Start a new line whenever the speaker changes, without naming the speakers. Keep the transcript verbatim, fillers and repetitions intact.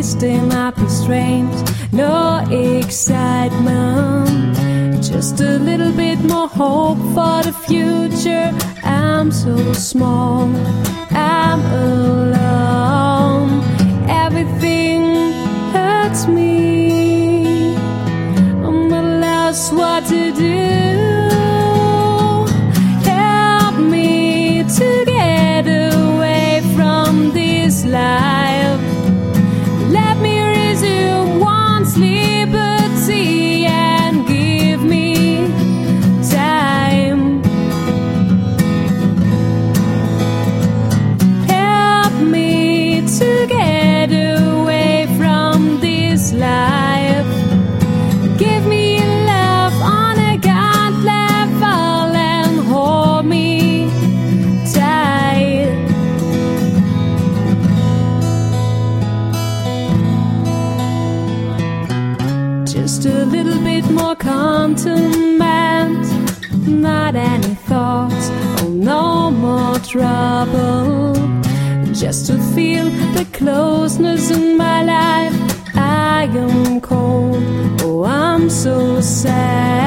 twisting up restraints, no excitement, just a little bit more hope for the future. I'm so small, I'm alone, everything hurts me, I'm at a loss what to do. Help me to get away from this life, let me resume one's liberty and give me time. Help me to get away from this life, give me love on a God level and hold me tight. Just a little bit more contentment, not any thoughts, oh no more trouble, just to feel the closeness in my life. I am cold, oh I'm so sad.